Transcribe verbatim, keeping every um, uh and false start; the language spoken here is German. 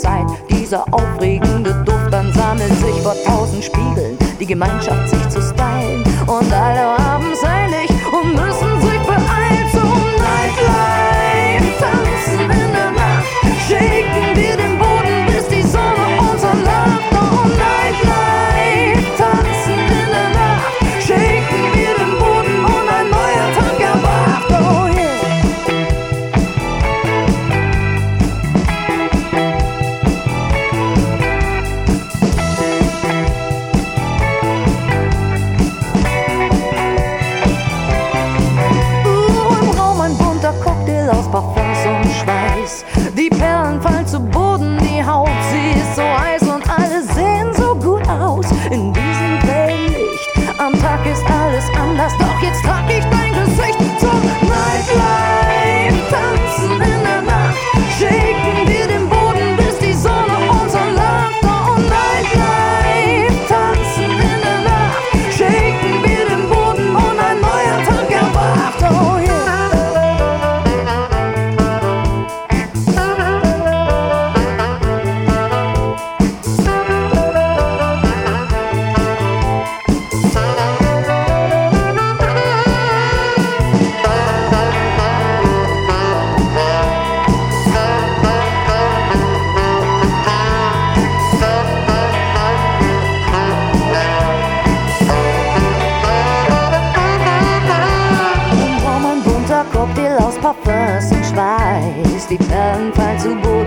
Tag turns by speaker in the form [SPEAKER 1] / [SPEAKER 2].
[SPEAKER 1] Zeit. Dieser aufregende Duft, dann sammelt sich vor tausend Spiegeln die Gemeinschaft, sich zu stylen. Und alle haben's eilig und müssen sich beeilen zum Nightlife. Tanzen in der Nacht, shaken wir den Boden, bis die Sonne uns erlacht. Oh, Nightlife, tanzen in der Nacht, shaken wir den Boden und ein neuer Tag erwacht. Oh yeah. Aus Parfums und Schweiß. Die Perlen fallen zu Boden, die Haut, sie ist so heiß und alle sehen so gut aus in diesem Weltlicht. Am Tag ist alles anders, doch jetzt trag ich dein Gesicht zum Nightlife. Tanzen in der Nacht, shaken wir den Boden, bis die Sonne uns erlacht. Oh, Nightlife, tanzen in der Nacht, shaken wir den Boden und ein neuer Tag erwacht. Oh yeah. Cocktail aus Parfums und Schweiß. Die Perlen fallen zu Boden.